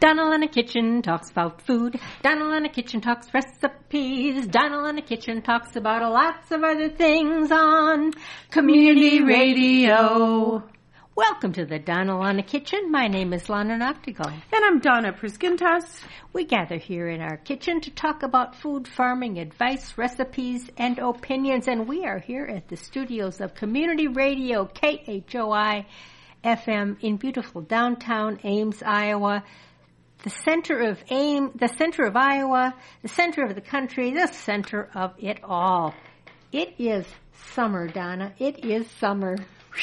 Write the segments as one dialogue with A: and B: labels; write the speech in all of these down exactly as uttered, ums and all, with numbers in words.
A: Donald in the Kitchen talks about food. Donald in the Kitchen talks recipes. Donald in the Kitchen talks about lots of other things on Community Radio. Welcome to the Donald in the Kitchen. My name is Lana Noctigal.
B: And I'm Donna Priskintas.
A: We gather here in our kitchen to talk about food, farming, advice, recipes, and opinions. And we are here at the studios of Community Radio, K H O I F M in beautiful downtown Ames, Iowa. The center of Ames, the center of Iowa, the center of the country, the center of it all. It is summer, Donna. It is summer.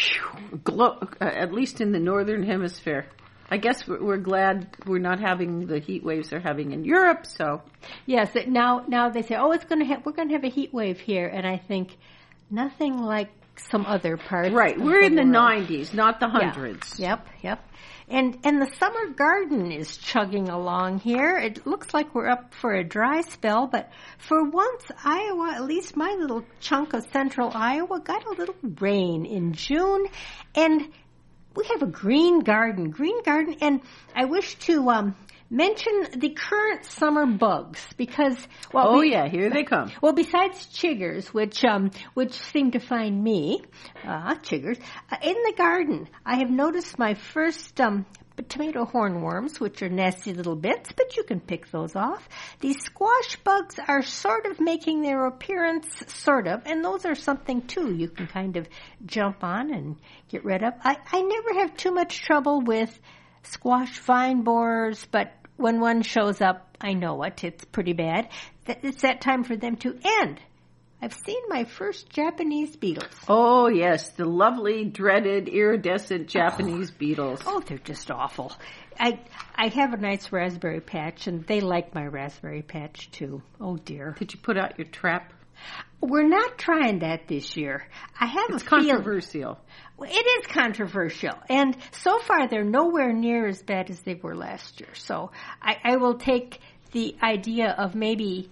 B: Glo- uh, at least in the northern hemisphere. I guess we're, we're glad we're not having the heat waves they're having in Europe. So
A: yes, it, now now they say, oh, it's going to have we're going to have a heat wave here, and I think nothing like some other parts.
B: Right,
A: of
B: we're
A: the
B: in the
A: world.
B: nineties, not the hundreds.
A: Yeah. Yep, yep. And and the summer garden is chugging along here. It looks like we're up for a dry spell, but for once, Iowa, at least my little chunk of central Iowa, got a little rain in June, and we have a green garden, green garden, and I wish to um, mention the current summer bugs because well,
B: oh
A: we,
B: yeah, here they come.
A: Well, besides chiggers, which um, which seem to find me, uh, chiggers uh, in the garden, I have noticed my first um, tomato hornworms, which are nasty little bits, but you can pick those off. These squash bugs are sort of making their appearance, sort of, and those are something too you can kind of jump on and get rid of. I, I never have too much trouble with squash vine borers, but when one shows up, I know it. It's pretty bad. It's that time for them to end. I've seen my first Japanese beetles.
B: Oh, yes, the lovely, dreaded, iridescent Japanese
A: oh.
B: beetles.
A: Oh, they're just awful. I I have a nice raspberry patch, and they like my raspberry patch, too. Oh, dear.
B: Did you put out your trap?
A: We're not trying that this year. I have
B: it's
A: a feel.
B: controversial.
A: Well, it is controversial, and so far they're nowhere near as bad as they were last year. So I, I will take the idea of maybe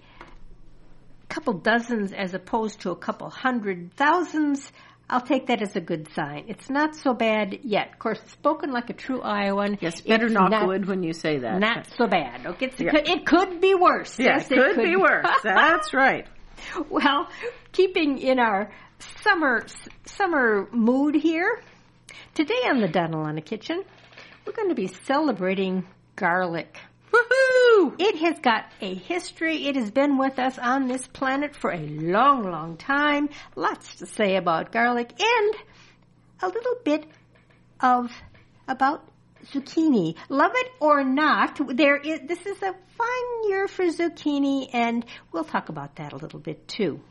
A: a couple dozens as opposed to a couple hundred thousands. I'll take that as a good sign. It's not so bad yet. Of course, spoken like a true Iowan.
B: Yes, better
A: it's
B: knock
A: not,
B: wood when you say that.
A: Not so bad. Okay, it's,
B: yeah.
A: it, could, it could be worse.
B: Yeah,
A: yes,
B: it could, could be worse. That's right.
A: Well, keeping in our summer summer mood here, today on the Donald in the Kitchen, we're going to be celebrating garlic.
B: Woohoo!
A: It has got a history. It has been with us on this planet for a long, long time. Lots to say about garlic and a little bit of about zucchini. Love it or not, there is. This is a fine year for zucchini, and we'll talk about that a little bit too.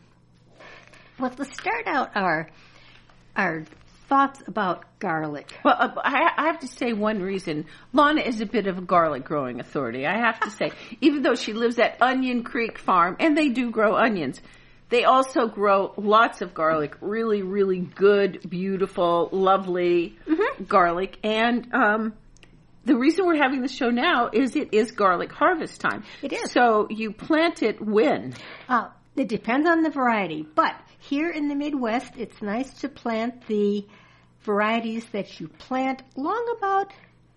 A: Well, to start out our our thoughts about garlic.
B: Well, uh, I, I have to say one reason. Lana is a bit of a garlic growing authority. I have to say, even though she lives at Onion Creek Farm, and they do grow onions, they also grow lots of garlic, really, really good, beautiful, lovely mm-hmm. garlic. And um, the reason we're having the show now is it is garlic harvest time.
A: It is.
B: So you plant it when?
A: Uh, it depends on the variety. But here in the Midwest, it's nice to plant the varieties that you plant long about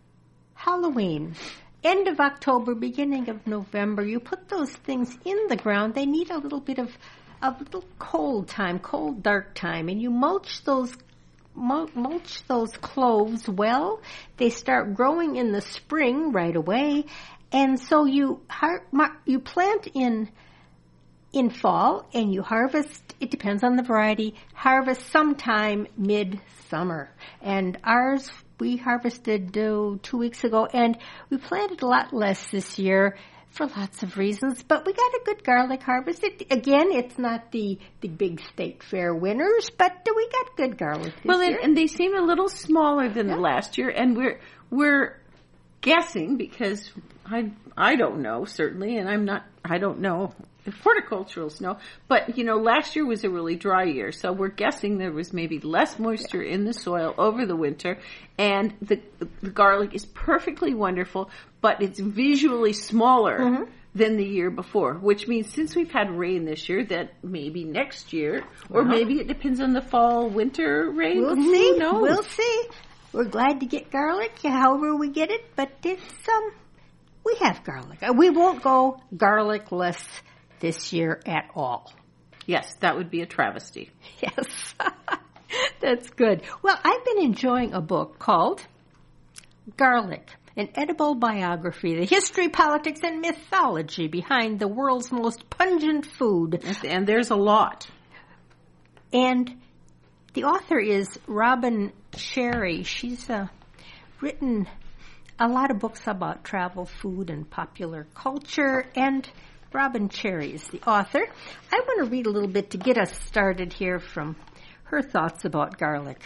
A: Halloween. End of October, beginning of November. You put those things in the ground. They need a little bit of a little cold time, cold, dark time, and you mulch those mulch those cloves well. They start growing in the spring right away, and so you har- you plant in in fall and you harvest. It depends on the variety. Harvest sometime mid-summer, and ours we harvested uh, two weeks ago, and we planted a lot less this year. For lots of reasons, but we got a good garlic harvest. It, again, it's not the, the big state fair winners, but we got good garlic this
B: well,
A: year.
B: And, and they seem a little smaller than
A: yeah.
B: the last year, and we're we're guessing because I I don't know certainly, and I'm not I don't know if horticulturals know, but you know last year was a really dry year, so we're guessing there was maybe less moisture in the soil over the winter, and the the garlic is perfectly wonderful, but it's visually smaller mm-hmm. than the year before, which means since we've had rain this year, that maybe next year, or
A: well,
B: maybe it depends on the fall winter rain.
A: We'll
B: Who
A: see.
B: knows?
A: We'll see. We're glad to get garlic, however we get it, but it's um, we have garlic. We won't go garlicless this year at all.
B: Yes, that would be a travesty.
A: Yes, that's good. Well, I've been enjoying a book called Garlic, an edible biography, the history, politics, and mythology behind the world's most pungent food.
B: And there's a lot.
A: And the author is Robin Cherry. She's uh, written a lot of books about travel, food, and popular culture, and Robin Cherry is the author. I want to read a little bit to get us started here from her thoughts about garlic.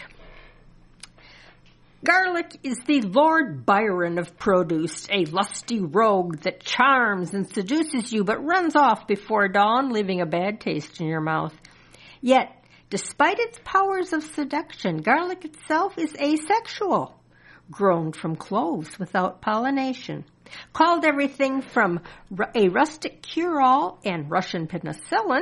A: Garlic is the Lord Byron of produce, a lusty rogue that charms and seduces you but runs off before dawn, leaving a bad taste in your mouth. Yet, despite its powers of seduction, garlic itself is asexual, grown from cloves without pollination. Called everything from a rustic cure-all and Russian penicillin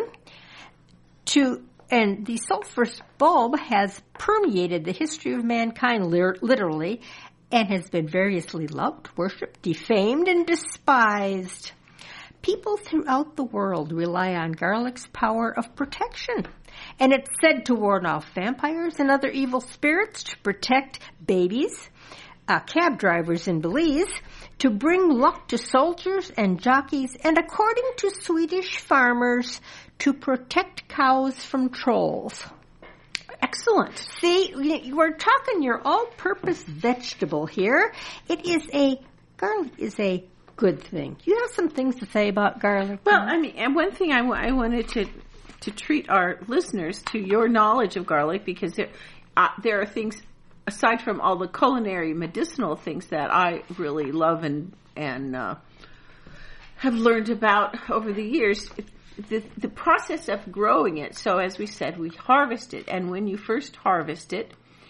A: to, and the sulphurous bulb has permeated the history of mankind literally and has been variously loved, worshipped, defamed, and despised. People throughout the world rely on garlic's power of protection, and it's said to ward off vampires and other evil spirits, to protect babies, Uh, cab drivers in Belize, to bring luck to soldiers and jockeys, and according to Swedish farmers, to protect cows from trolls.
B: Excellent.
A: See, we're talking your all-purpose vegetable here. It is a, garlic is a good thing. You have some things to say about garlic?
B: Well, I mean, and one thing I, I wanted to, to treat our listeners to your knowledge of garlic, because there, uh, there are things, aside from all the culinary medicinal things that I really love and and uh, have learned about over the years, the the process of growing it. So as we said, we harvest it, and when you first harvest it,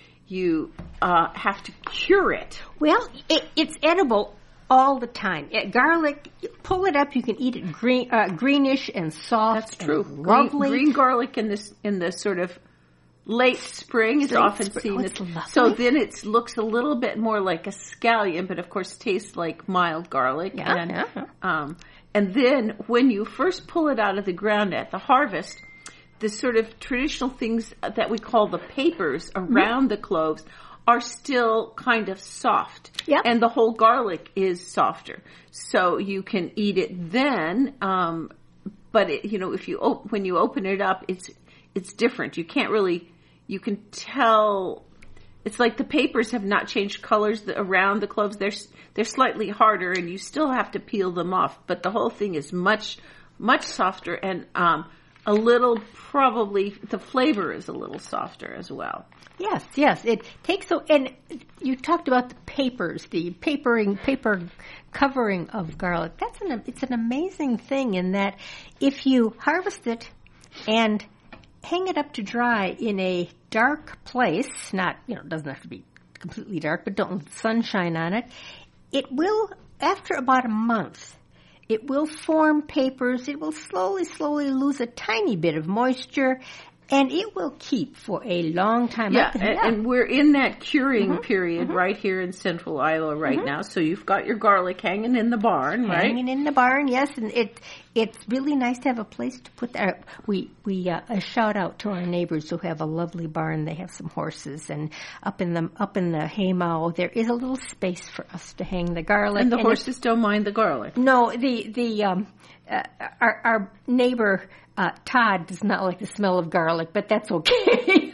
B: you uh, have to cure it.
A: Well, it, it's edible all the time. It, garlic, you pull it up, you can eat it green, uh, greenish and soft.
B: That's true.
A: And
B: Green,
A: lovely.
B: green garlic in this in the sort of late spring is
A: Late
B: often
A: spring.
B: seen
A: Oh,
B: as,
A: it's lovely.
B: so then it looks a little bit more like a scallion, but of course tastes like mild garlic.
A: Yeah,
B: and,
A: yeah.
B: Um, and then when you first pull it out of the ground at the harvest, the sort of traditional things that we call the papers around mm-hmm. the cloves are still kind of soft.
A: Yep.
B: And the whole garlic is softer. So you can eat it then, um, but it, you know, if you op- when you open it up, it's it's different. You can't really, you can tell, it's like the papers have not changed colors around the cloves. They're they're slightly harder, and you still have to peel them off. But the whole thing is much much softer, and um, a little, probably the flavor is a little softer as well.
A: Yes, yes. It takes so, and you talked about the papers, the papering, paper covering of garlic. That's an it's an amazing thing in that if you harvest it and hang it up to dry in a dark place, not, you know, it doesn't have to be completely dark, but don't let the sunshine on it, it will, after about a month, it will form papers. It will slowly, slowly lose a tiny bit of moisture, and it will keep for a long time.
B: Yeah, and,
A: yeah.
B: and we're in that curing
A: mm-hmm,
B: period
A: mm-hmm.
B: right here in central Iowa right
A: mm-hmm.
B: now. So you've got your garlic hanging in the barn, right?
A: Hanging in the barn, yes. And it it's really nice to have a place to put that. We we uh, a shout out to our neighbors who have a lovely barn. They have some horses, and up in the up in the haymow there is a little space for us to hang the garlic.
B: And the
A: and
B: horses don't mind the garlic.
A: No, the the um, uh, our our neighbor. Uh, Todd does not like the smell of garlic, but that's okay.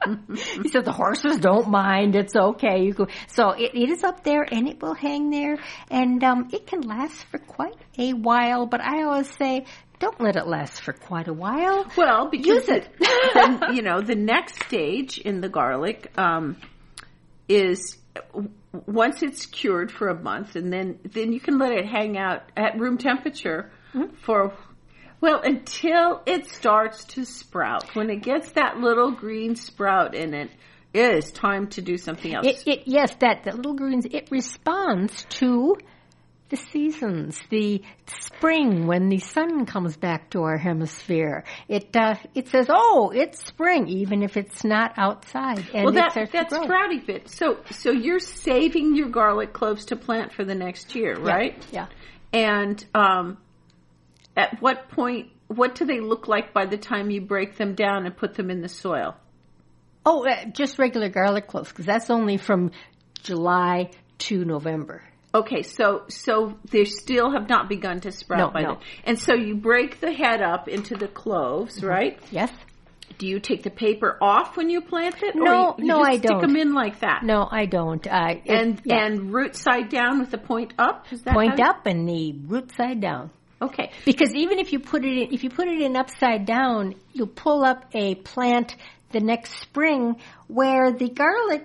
A: He said the horses don't mind. It's okay. You go. So it, it is up there, and it will hang there, and um, it can last for quite a while. But I always say, don't let it last for quite a while.
B: Well, because
A: use it.
B: Then, you know, the next stage in the garlic um, is once it's cured for a month, and then then you can let it hang out at room temperature mm-hmm. for. Well, until it starts to sprout. When it gets that little green sprout in it, it is time to do something else.
A: It, it, yes, that, that little greens, it responds to the season seasons, the spring when the sun comes back to our hemisphere. It uh, it says, oh, it's spring, even if it's not outside. And
B: well, that,
A: it
B: that's sprouty fit. So, so you're saving your garlic cloves to plant for the next year, right?
A: Yeah.
B: yeah. And um, at what point, what do they look like by the time you break them down and put them in the soil?
A: Oh, uh, just regular garlic cloves, because that's only from July to November.
B: Okay, so so they still have not begun to sprout
A: no,
B: by
A: no.
B: then. And so you break the head up into the cloves, mm-hmm. right?
A: Yes.
B: Do you take the paper off when you plant it?
A: No,
B: or you, you
A: no,
B: just
A: I
B: stick
A: don't.
B: them in like that?
A: No, I don't. Uh, it,
B: and
A: yeah.
B: and root side down with the point up? Is that
A: point
B: how
A: up and the root side down.
B: Okay.
A: Because even if you put it in, if you put it in upside down, you'll pull up a plant the next spring where the garlic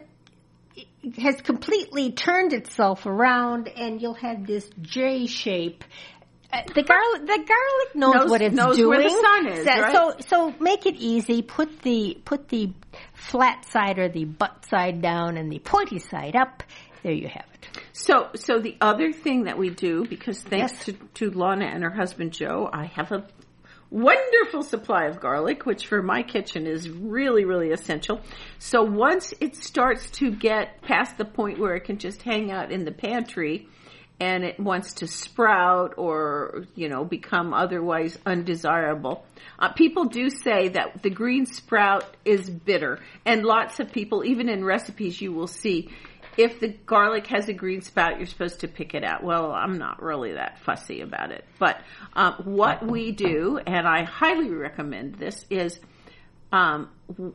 A: has completely turned itself around, and you'll have this J shape. Uh, the garlic, the garlic knows,
B: knows
A: what it's
B: knows
A: doing.
B: Where the sun is,
A: so,
B: right?
A: so, so make it easy. Put the put the flat side or the butt side down, and the pointy side up. There you have it.
B: So, so the other thing that we do, because thanks
A: Yes.
B: to, to Lana and her husband Joe, I have a wonderful supply of garlic, which for my kitchen is really, really essential. So once it starts to get past the point where it can just hang out in the pantry and it wants to sprout or, you know, become otherwise undesirable, uh, people do say that the green sprout is bitter. And lots of people, even in recipes, you will see if the garlic has a green spout, you're supposed to pick it out. Well, I'm not really that fussy about it. But um, what we do, and I highly recommend this, is um,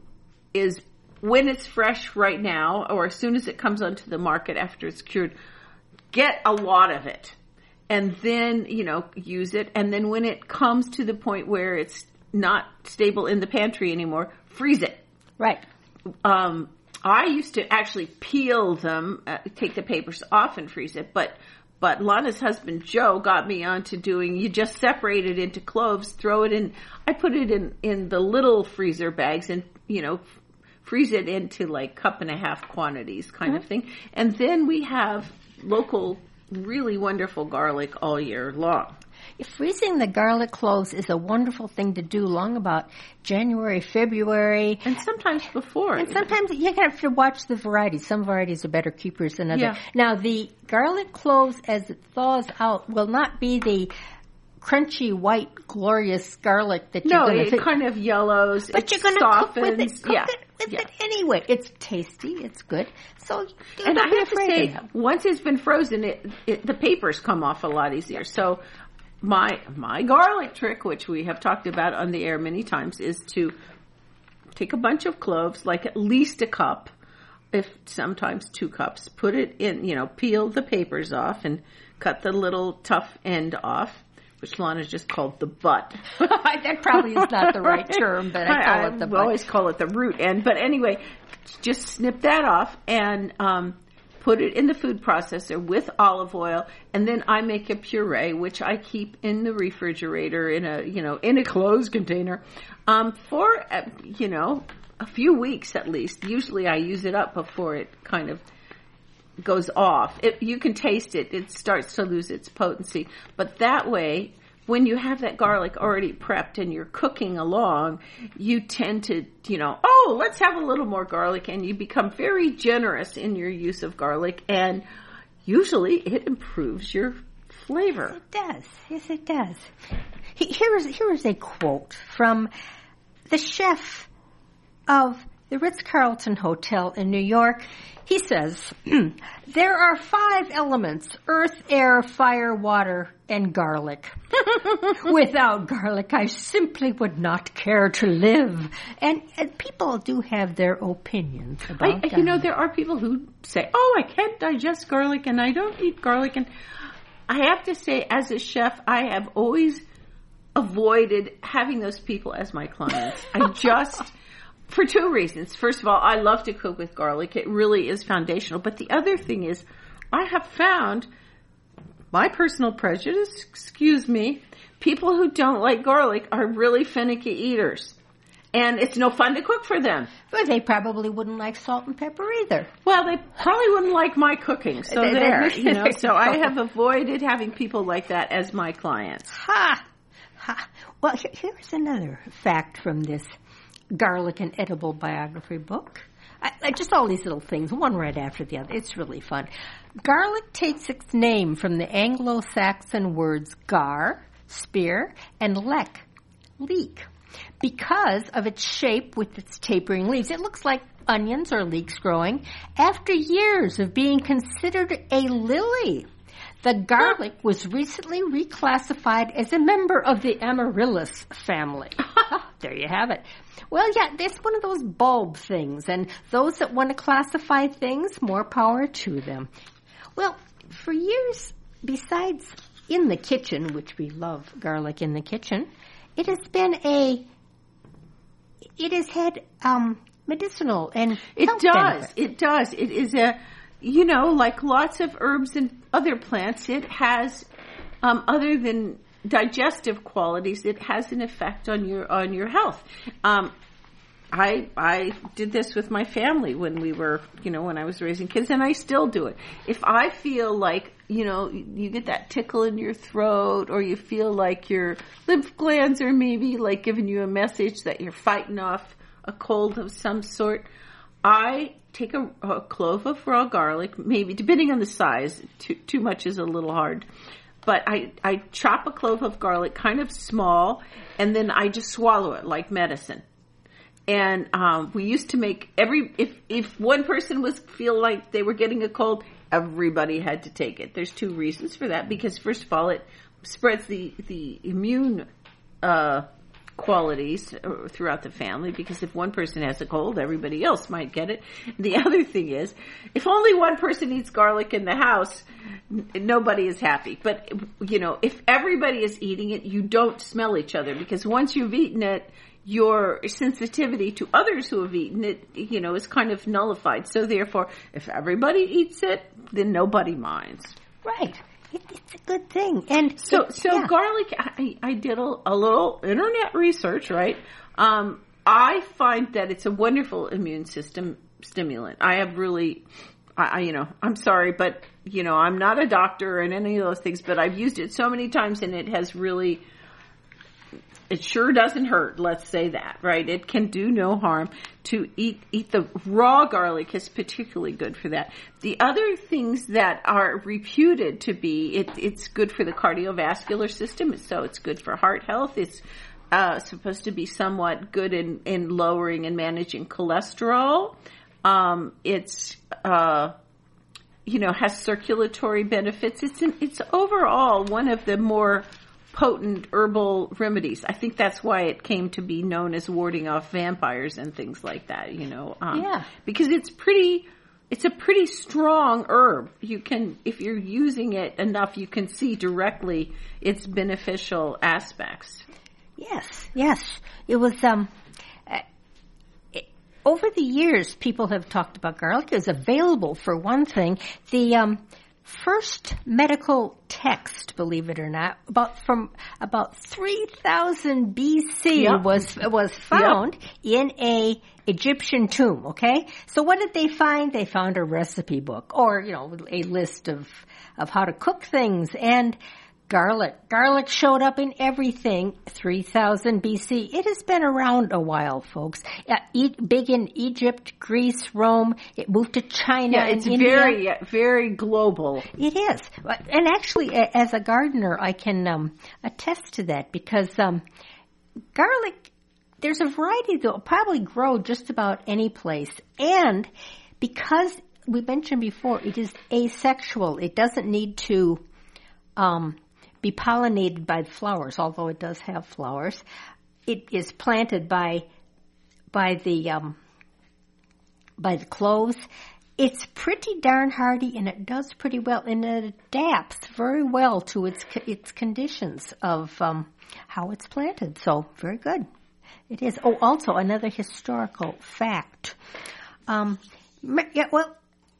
B: is when it's fresh right now, or as soon as it comes onto the market after it's cured, get a lot of it. And then, you know, use it. And then when it comes to the point where it's not stable in the pantry anymore, freeze it.
A: Right.
B: Um I used to actually peel them, uh, take the papers off and freeze it, but but Lana's husband Joe got me onto doing, you just separate it into cloves, throw it in, I put it in, in the little freezer bags and, you know, freeze it into like cup and a half quantities kind mm-hmm. of thing. And then we have local, really wonderful garlic all year long.
A: Freezing the garlic cloves is a wonderful thing to do long about January, February.
B: And sometimes before.
A: And sometimes you have to watch the varieties. Some varieties are better keepers than others.
B: Yeah.
A: Now, the garlic cloves, as it thaws out, will not be the crunchy, white, glorious garlic that you're
B: no,
A: going to...
B: No, it
A: fit.
B: kind of yellows.
A: But
B: it
A: you're going to cook with it. Cook
B: yeah.
A: it with
B: yeah.
A: it anyway. It's tasty. It's good. So do
B: and
A: not
B: I
A: be
B: have to
A: afraid.
B: say, once it's been frozen, it, it, the papers come off a lot easier. So my my garlic trick, which we have talked about on the air many times, is to take a bunch of cloves, like at least a cup, if sometimes two cups, put it in, you know, peel the papers off and cut the little tough end off, which Lana just called the butt.
A: That probably is not the right term, but I call
B: I,
A: it the
B: I
A: butt.
B: always call it the root end. But anyway, just snip that off and um, put it in the food processor with olive oil, and then I make a puree, which I keep in the refrigerator in a, you know, in a closed container um, for, uh, you know, a few weeks at least. Usually I use it up before it kind of goes off. It, you can taste it. It starts to lose its potency. But that way, when you have that garlic already prepped and you're cooking along, you tend to, you know, oh, let's have a little more garlic. And you become very generous in your use of garlic. And usually it improves your flavor.
A: It does. Yes, it does. Here is, here is a quote from the chef of the Ritz-Carlton Hotel in New York. He says, there are five elements: earth, air, fire, water, and garlic. Without garlic, I simply would not care to live. And, and people do have their opinions about
B: I,
A: that.
B: You know, there are people who say, oh, I can't digest garlic and I don't eat garlic. And I have to say, as a chef, I have always avoided having those people as my clients. I just... For two reasons. First of all, I love to cook with garlic. It really is foundational. But the other thing is, I have found, my personal prejudice, excuse me, people who don't like garlic are really finicky eaters. And it's no fun to cook for them.
A: Well, they probably wouldn't like salt and pepper either.
B: Well, they probably wouldn't like my cooking. So there, you know. So I have avoided having people like that as my clients.
A: Ha! Ha! Well, here's another fact from this garlic and edible biography book. I, I, just all these little things, one right after the other. It's really fun. Garlic takes its name from the Anglo-Saxon words gar, spear, and lek, leek, because of its shape with its tapering leaves. It looks like onions or leeks growing. After years of being considered a lily, the garlic was recently reclassified as a member of the amaryllis family. There you have it. Well, yeah, it's one of those bulb things, and those that want to classify things, more power to them. Well, for years, besides in the kitchen, which we love garlic in the kitchen, it has been a, it has had um, medicinal and
B: it
A: health
B: does.
A: benefits.
B: It does. It is a, you know, like lots of herbs and other plants, it has, um, other than digestive qualities, it has an effect on your on your health. Um, I I did this with my family when we were, you know, when I was raising kids, and I still do it. If I feel like, you know, you get that tickle in your throat, or you feel like your lymph glands are maybe like giving you a message that you're fighting off a cold of some sort, I take a, a clove of raw garlic, maybe depending on the size. Too too much is a little hard. But I, I chop a clove of garlic kind of small, and then I just swallow it like medicine. And um, we used to make every, if, if one person was feel like they were getting a cold, everybody had to take it. There's two reasons for that. Because first of all, it spreads the, the immune uh, qualities throughout the family, because if one person has a cold, everybody else might get it. The other thing is, if only one person eats garlic in the house, n- nobody is happy. But, you know, if everybody is eating it, you don't smell each other, because once you've eaten it, your sensitivity to others who have eaten it, you know, is kind of nullified. So therefore, if everybody eats it, then nobody minds.
A: Right. It, it's a good thing. And
B: so,
A: it,
B: so
A: yeah.
B: garlic, I, I did a, a little internet research, right? Um, I find that it's a wonderful immune system stimulant. I have really, I, I, you know, I'm sorry, but, you know, I'm not a doctor and any of those things, but I've used it so many times, and it has really, it sure doesn't hurt, let's say that, right? It can do no harm. To eat eat the raw garlic is particularly good for that. The other things that are reputed to be, it, it's good for the cardiovascular system, so it's good for heart health. It's uh, supposed to be somewhat good in, in lowering and managing cholesterol. Um, it's, uh, you know, has circulatory benefits. It's an, it's overall one of the more potent herbal remedies. I think that's why it came to be known as warding off vampires and things like that, you know. Um,
A: yeah.
B: Because it's pretty, it's a pretty strong herb. You can, if you're using it enough, you can see directly its beneficial aspects.
A: Yes, yes. It was, um, uh, it, over the years, people have talked about garlic. It was available, for one thing. The, um, first medical text, believe it or not, about from about three thousand B C
B: Yep.
A: was was found yep. in a Egyptian tomb. Okay, so what did they find? They found a recipe book, or you know, a list of of how to cook things, and garlic. Garlic showed up in everything. three thousand B C. It has been around a while, folks. Uh, eat, big in Egypt, Greece, Rome. It moved to China.
B: Yeah, it's
A: and India.
B: very, very global.
A: It is. And actually, as a gardener, I can um, attest to that, because um, garlic, there's a variety that will probably grow just about any place. And because we mentioned before, it is asexual. It doesn't need to um, be pollinated by flowers, although it does have flowers. It is planted by by the um, by the cloves. It's pretty darn hardy, and it does pretty well, and it adapts very well to its its conditions of um, how it's planted. So very good. It is. Oh, also another historical fact. Um, yeah, well,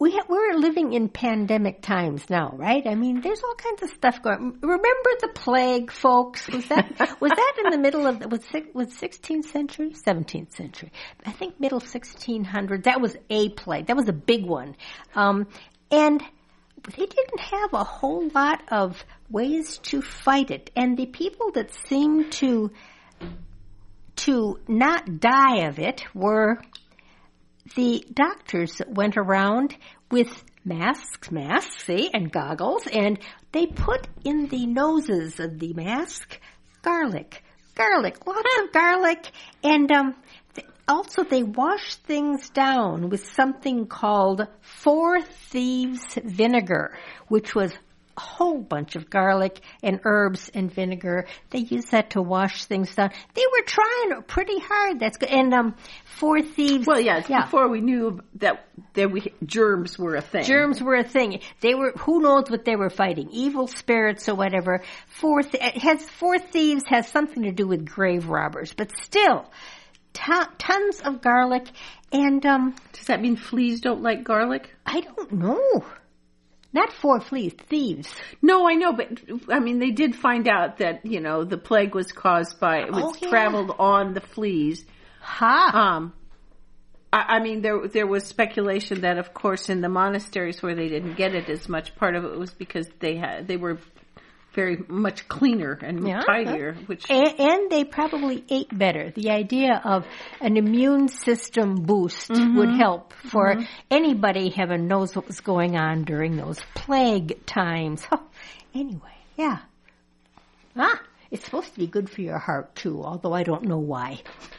A: we ha- we're living in pandemic times now, right? I mean, there's all kinds of stuff going. Remember the plague, folks? Was that was that in the middle of was was sixteenth century, seventeenth century? I think middle sixteen hundreds. That was a plague. That was a big one, um, and they didn't have a whole lot of ways to fight it. And the people that seemed to to not die of it were the doctors that went around with masks, masks, see, and goggles, and they put in the noses of the mask garlic, garlic, lots of garlic, and um, th- also they washed things down with something called Four Thieves vinegar, which was a whole bunch of garlic and herbs and vinegar. They used that to wash things down. They were trying pretty hard. That's good. And um, Four Thieves.
B: Well, yeah, yeah. Before we knew that that we germs were a thing.
A: Germs were a thing. They were. Who knows what they were fighting? Evil spirits or whatever. Four th- it has Four Thieves has something to do with grave robbers, but still, t- tons of garlic. And um,
B: does that mean fleas don't like garlic?
A: I don't know. Not four fleas, thieves.
B: No, I know, but I mean, they did find out that, you know, the plague was caused by, it was
A: oh, yeah.
B: traveled on the fleas.
A: Ha!
B: Um, I, I mean, there there was speculation that, of course, in the monasteries where they didn't get it as much, part of it was because they had they were very much cleaner and
A: yeah,
B: tidier.
A: yeah.
B: Which
A: and, and they probably ate better. The idea of an immune system boost mm-hmm. would help for mm-hmm. anybody having knows what was going on during those plague times. Oh, anyway, yeah. Ah, it's supposed to be good for your heart too, although I don't know why.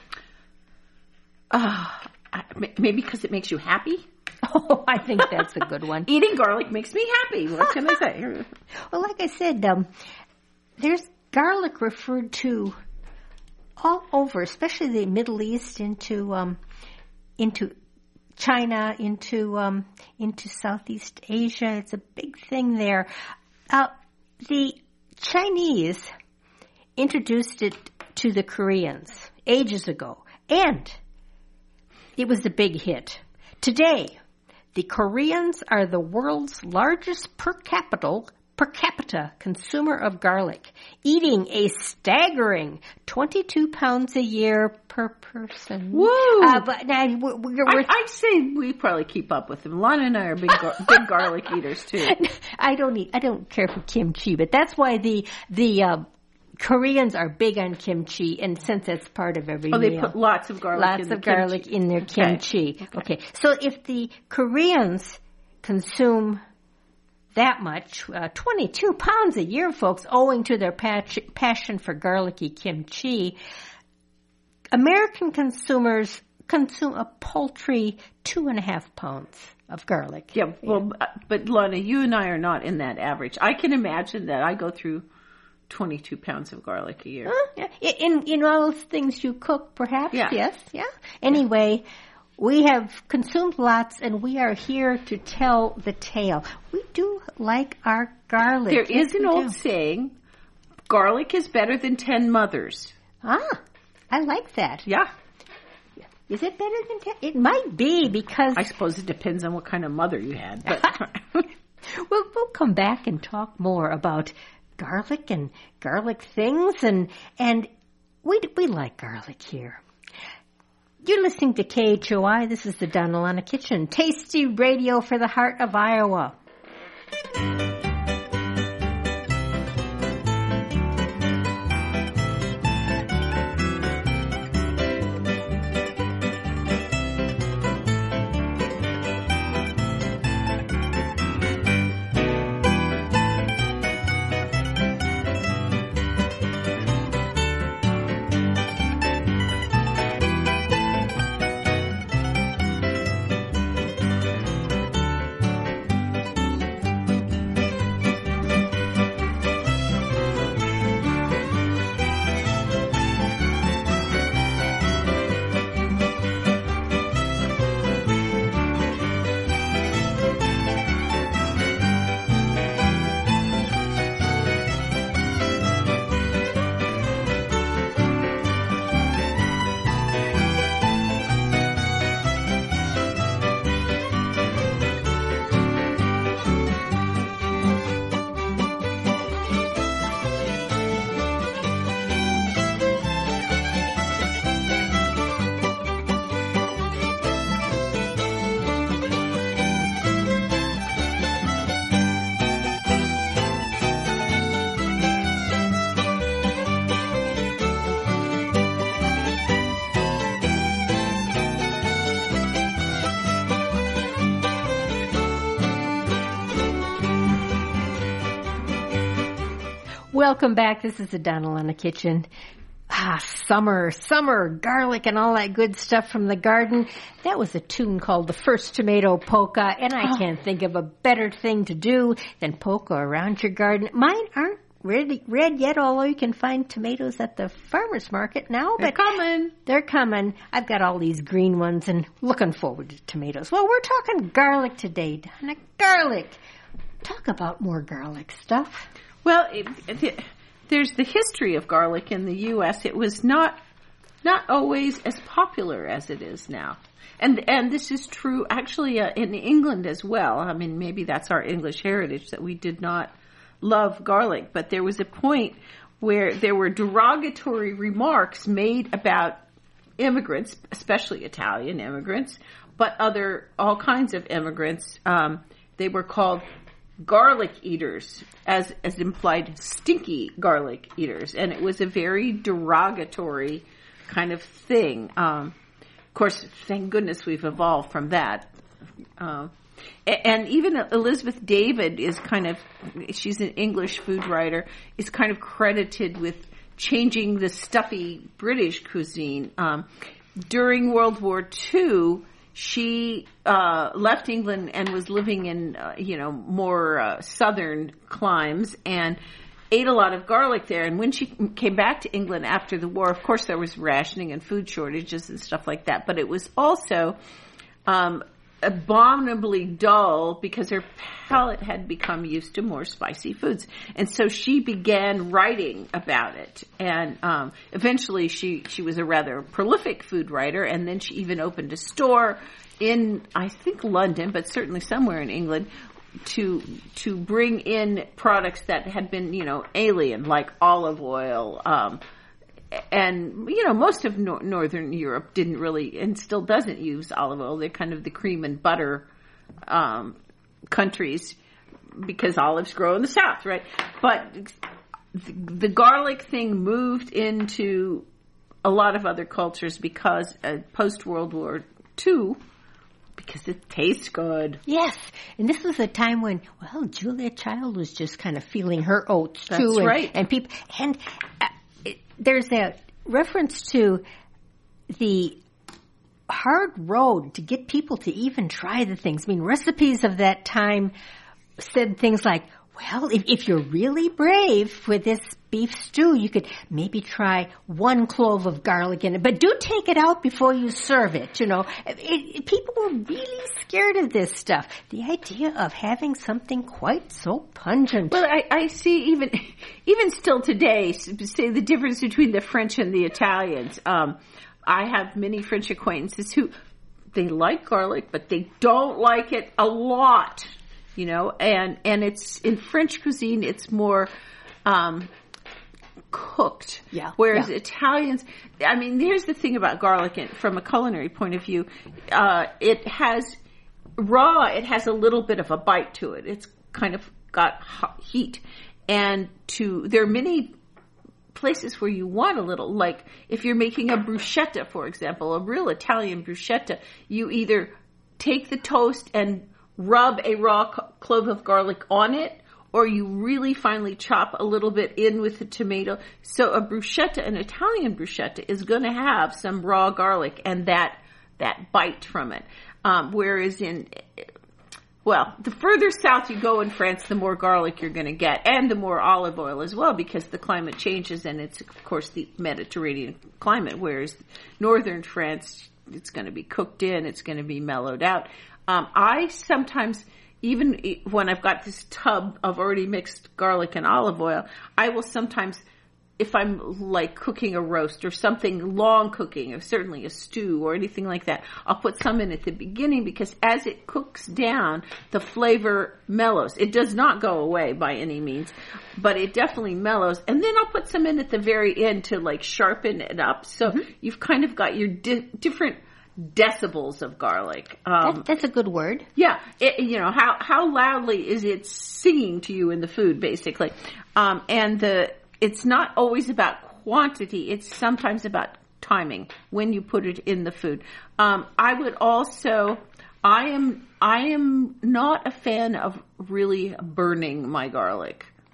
B: Uh, maybe because it makes you happy?
A: Oh, I think that's a good one.
B: Eating garlic makes me happy. What can I say?
A: Well, like I said, um, there's garlic referred to all over, especially the Middle East, into um, into China, into um, into Southeast Asia. It's a big thing there. Uh, the Chinese introduced it to the Koreans ages ago, and it was a big hit. Today, the Koreans are the world's largest per capita, per capita consumer of garlic, eating a staggering twenty-two pounds a year per person.
B: Woo!
A: Uh, but now we're, we're,
B: I, I'd say we probably keep up with them. Lana and I are big, gar- big garlic eaters too.
A: I don't eat. I don't care for kimchi, but that's why the the. Uh, Koreans are big on kimchi, and since that's part of every
B: oh,
A: meal.
B: they put lots of garlic
A: lots
B: in
A: of
B: the
A: garlic
B: kimchi.
A: in their kimchi. Okay. okay. okay. So if the Koreans consume that much, uh, twenty-two pounds a year, folks, owing to their patch, passion for garlicky kimchi, American consumers consume a paltry two and a half pounds of garlic.
B: Yeah, well, yeah. But Lana, you and I are not in that average. I can imagine that I go through twenty-two pounds of garlic a year.
A: Uh, in in all those things you cook, perhaps.
B: Yeah.
A: Yes. Yeah. Anyway, we have consumed lots, and we are here to tell the tale. We do like our garlic.
B: There
A: yes,
B: is an old
A: do.
B: saying: "Garlic is better than ten mothers."
A: Ah, I like that.
B: Yeah.
A: Is it better than ten? It might be because
B: I suppose it depends on what kind of mother you had. But
A: we'll we'll come back and talk more about garlic and garlic things, and and we we like garlic here. You're listening to K H O I. This is the Donna Lana Kitchen, tasty radio for the heart of Iowa. Welcome back. This is the Donalana Kitchen. Ah, summer, summer, garlic and all that good stuff from the garden. That was a tune called The First Tomato Polka, and I oh. can't think of a better thing to do than polka around your garden. Mine aren't ready, red yet, although you can find tomatoes at the farmer's market now.
B: They're
A: but
B: coming.
A: They're coming. I've got all these green ones and looking forward to tomatoes. Well, we're talking garlic today, Donna. Garlic. Talk about more garlic stuff.
B: Well, it, it, there's the history of garlic in the U S It was not not always as popular as it is now. And and this is true actually uh, in England as well. I mean, maybe that's our English heritage that we did not love garlic. But there was a point where there were derogatory remarks made about immigrants, especially Italian immigrants, but other, all kinds of immigrants. Um, they were called garlic eaters, as as implied stinky garlic eaters, and it was a very derogatory kind of thing. Um, of course, thank goodness we've evolved from that. Um, and even Elizabeth David is kind of, she's an English food writer, is kind of credited with changing the stuffy British cuisine. Um, during World War Two, she uh, left England and was living in, uh, you know, more uh, southern climes and ate a lot of garlic there. And when she came back to England after the war, of course, there was rationing and food shortages and stuff like that. But it was also um, abominably dull because her palate had become used to more spicy foods. And so she began writing about it. And um, eventually she, she was a rather prolific food writer. And then she even opened a store in, I think, London, but certainly somewhere in England, to to bring in products that had been, you know, alien, like olive oil. Um, and, you know, most of no- Northern Europe didn't really, and still doesn't use olive oil. They're kind of the cream and butter um, countries because olives grow in the South, right? But the, the garlic thing moved into a lot of other cultures because uh, post-World War Two, because it tastes good.
A: Yes. And this was a time when, well, Julia Child was just kind of feeling her oats, too.
B: That's
A: and,
B: right.
A: And people, and uh, it, there's a reference to the hard road to get people to even try the things. I mean, recipes of that time said things like, well, if, if you're really brave with this beef stew, you could maybe try one clove of garlic in it, but do take it out before you serve it, you know. It, it, people were really scared of this stuff. The idea of having something quite so pungent.
B: Well, I, I see even, even still today, say the difference between the French and the Italians. Um, I have many French acquaintances who, they like garlic, but they don't like it a lot. You know, and, and it's, in French cuisine, it's more, um, cooked.
A: Yeah.
B: Whereas
A: yeah.
B: Italians, I mean, here's the thing about garlic and from a culinary point of view. Uh, it has, raw, it has a little bit of a bite to it. It's kind of got hot heat. And to, there are many places where you want a little, like if you're making a bruschetta, for example, a real Italian bruschetta, you either take the toast and rub a raw clove of garlic on it, or you really finely chop a little bit in with the tomato. So a bruschetta, an Italian bruschetta, is going to have some raw garlic and that that bite from it. Um, whereas in, well, the further south you go in France, the more garlic you're going to get, and the more olive oil as well, because the climate changes, and it's, of course, the Mediterranean climate, whereas northern France, it's going to be cooked in, it's going to be mellowed out. Um, I sometimes, even when I've got this tub of already mixed garlic and olive oil, I will sometimes, if I'm like cooking a roast or something long cooking, or certainly a stew or anything like that, I'll put some in at the beginning because as it cooks down, the flavor mellows. It does not go away by any means, but it definitely mellows. And then I'll put some in at the very end to like sharpen it up. So mm-hmm. you've kind of got your di- different decibels of garlic. Um,
A: that, that's a good word.
B: Yeah. It, you know, how, how loudly is it singing to you in the food, basically? Um, and the, it's not always about quantity. It's sometimes about timing when you put it in the food. Um, I would also, I am, I am not a fan of really burning my garlic.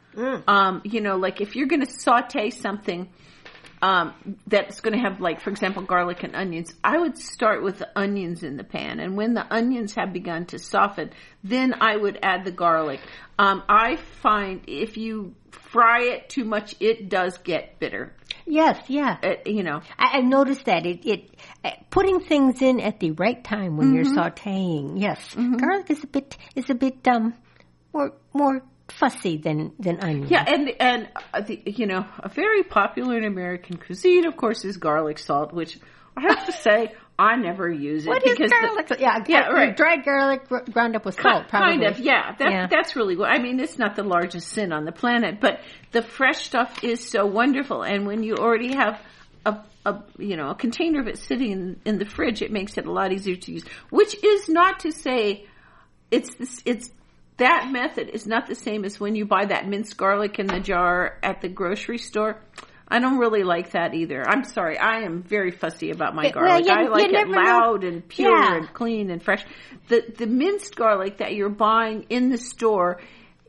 B: Mm. Um, you know, like if you're going to saute something um, that's going to have, like, for example, garlic and onions, I would start with the onions in the pan. And when the onions have begun to soften, then I would add the garlic. Um, I find if you fry it too much, it does get bitter.
A: Yes, yeah.
B: It, you know,
A: I, I've noticed that it, it uh, putting things in at the right time when mm-hmm. you're sautéing. Yes, mm-hmm. garlic is a bit is a bit um more more fussy than than onion.
B: Yeah, and and uh, the, you know, a very popular in American cuisine, of course, is garlic salt, which I have to say I never use it.
A: What
B: because
A: is garlic?
B: The,
A: yeah,
B: yeah, right.
A: Dried garlic ground up with salt, probably.
B: Kind of, yeah. That,
A: yeah.
B: That's really good. I mean, it's not the largest sin on the planet, but the fresh stuff is so wonderful. And when you already have a, a you know, a container of it sitting in, in the fridge, it makes it a lot easier to use. Which is not to say it's this, it's that method is not the same as when you buy that minced garlic in the jar at the grocery store. I don't really like that either. I'm sorry. I am very fussy about my garlic.
A: Well, you,
B: I like it loud
A: know.
B: and pure
A: yeah.
B: and clean and fresh. The the minced garlic that you're buying in the store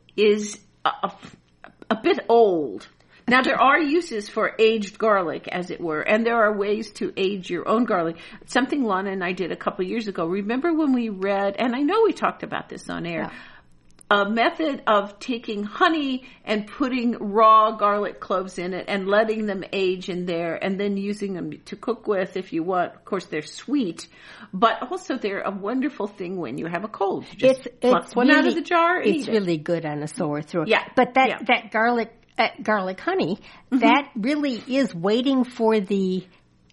B: is a, a, a bit old. Now, there are uses for aged garlic, as it were, and there are ways to age your own garlic. Something Lana and I did a couple years ago. Remember when we read, and I know we talked about this on air, yeah. a method of taking honey and putting raw garlic cloves in it and letting them age in there and then using them to cook with if you want. Of course, they're sweet, but also they're a wonderful thing when you have a cold. You just
A: it's,
B: pluck
A: it's
B: one
A: really,
B: out of the jar and
A: It's
B: eat
A: really
B: it.
A: good on a sore throat.
B: Yeah.
A: But that,
B: yeah.
A: that garlic, uh, garlic honey, mm-hmm. that really is waiting for the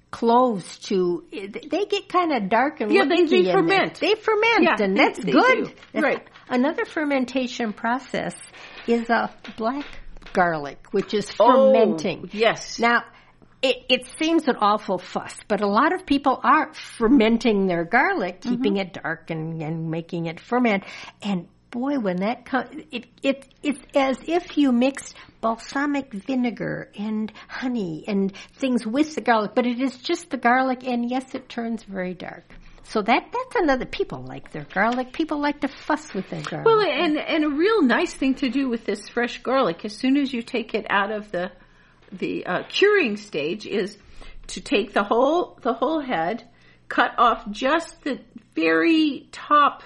A: cloves to, they get kind of dark and
B: yeah, they, they ferment.
A: They ferment,
B: yeah,
A: and
B: they,
A: that's
B: they
A: good.
B: Do.
A: That's
B: right.
A: Another fermentation process is a black garlic, which is fermenting.
B: Oh, yes.
A: Now, it, it seems an awful fuss, but a lot of people are fermenting their garlic, keeping mm-hmm. it dark and, and making it ferment. And boy, when that comes, it, it, it's as if you mixed balsamic vinegar and honey and things with the garlic, but it is just the garlic, and yes, it turns very dark. So that that's another, people like their garlic. People like to fuss with their garlic.
B: Well, and and a real nice thing to do with this fresh garlic, as soon as you take it out of the the uh, curing stage, is to take the whole the whole head, cut off just the very top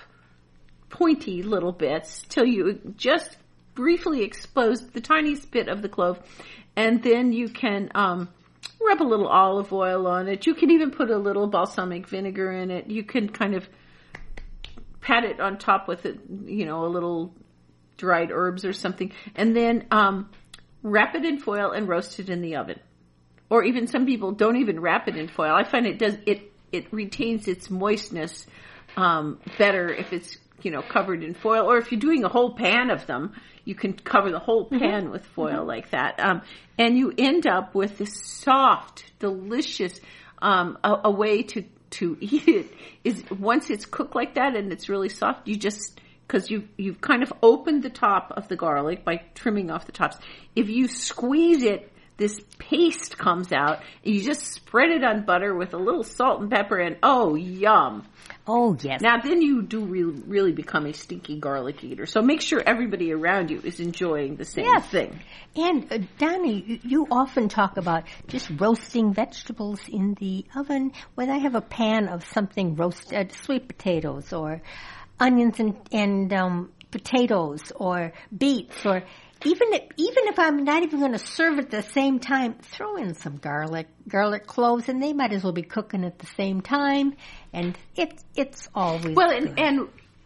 B: pointy little bits till you just briefly expose the tiniest bit of the clove, and then you can um, rub a little olive oil on it. You can even put a little balsamic vinegar in it. You can kind of pat it on top with it, you know, a little dried herbs or something, and then um, wrap it in foil and roast it in the oven. Or even some people don't even wrap it in foil. I find it does it it retains its moistness um, better if it's, you know, covered in foil, or if you're doing a whole pan of them, you can cover the whole pan mm-hmm. with foil mm-hmm. like that. Um, and you end up with this soft, delicious, um, a, a way to, to eat it is once it's cooked like that and it's really soft, you just, cause you, you've kind of opened the top of the garlic by trimming off the tops. If you squeeze it, this paste comes out, and you just spread it on butter with a little salt and pepper, and oh, yum.
A: Oh, yes.
B: Now, then you do really, really become a stinky garlic eater. So make sure everybody around you is enjoying the same
A: yes.
B: thing.
A: And, uh, Donnie, you, you often talk about just roasting vegetables in the oven. When I have a pan of something roasted, sweet potatoes or onions and, and um, potatoes or beets, or even if, even if I'm not even going to serve it at the same time, throw in some garlic, garlic cloves, and they might as well be cooking at the same time. And it's it's always
B: well,
A: good.
B: and, and